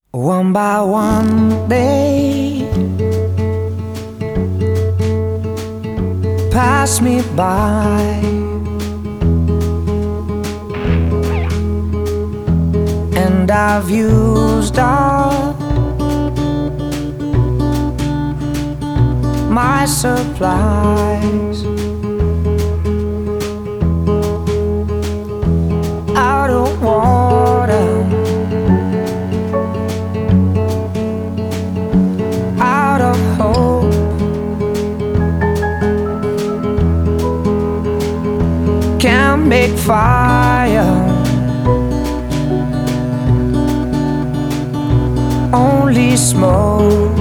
One by one they pass me by, and I've used up my supplies. Out of water, out of hope, can't make fire, only smoke.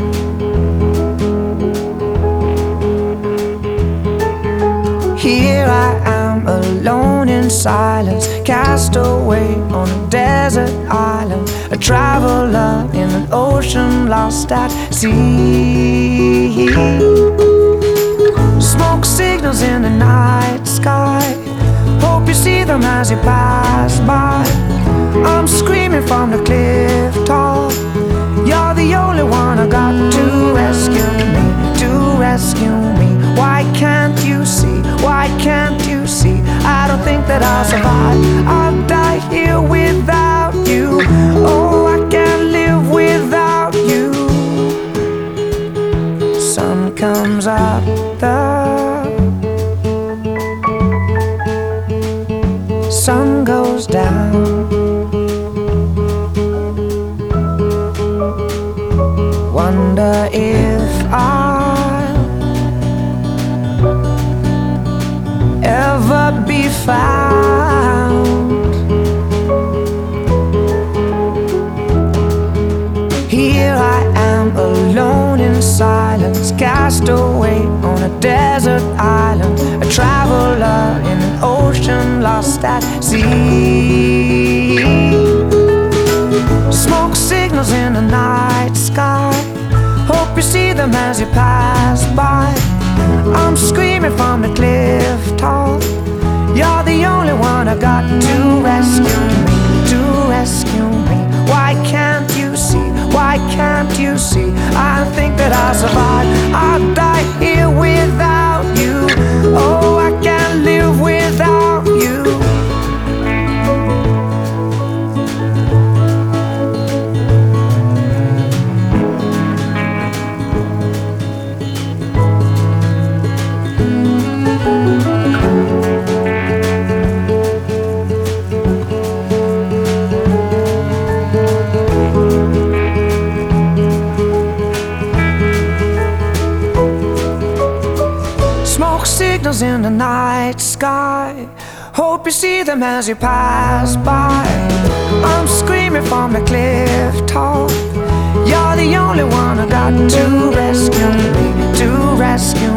Here I am alone in silence, cast away on a desert island, a traveler in an ocean lost at sea. Smoke signals in the night sky, hope you see them as you pass by. I'm screaming from the cliff top, you're the only one I got to rescue me, to rescue me. Why can't you see? Why can't you see? I don't think that I'll survive. I'll die here without you. Oh, I can't live without you. Sun comes up, the sun goes down. Wonder if I'll ever be found. Here I am alone in silence, cast away on a desert island, a traveler in an ocean lost at sea. Smoke signals in the night sky, hope you see them as you pass by. I'm screaming from the cliff top, you're the only one I got to rescue me, to rescue me. Why can't you see? Why can't you see? I think that I'll survive. I'll die here without you. Oh, I can't live without you. Smoke signals in the night sky, hope you see them as you pass by. I'm screaming from the cliff top, you're the only one I got to rescue me, to rescue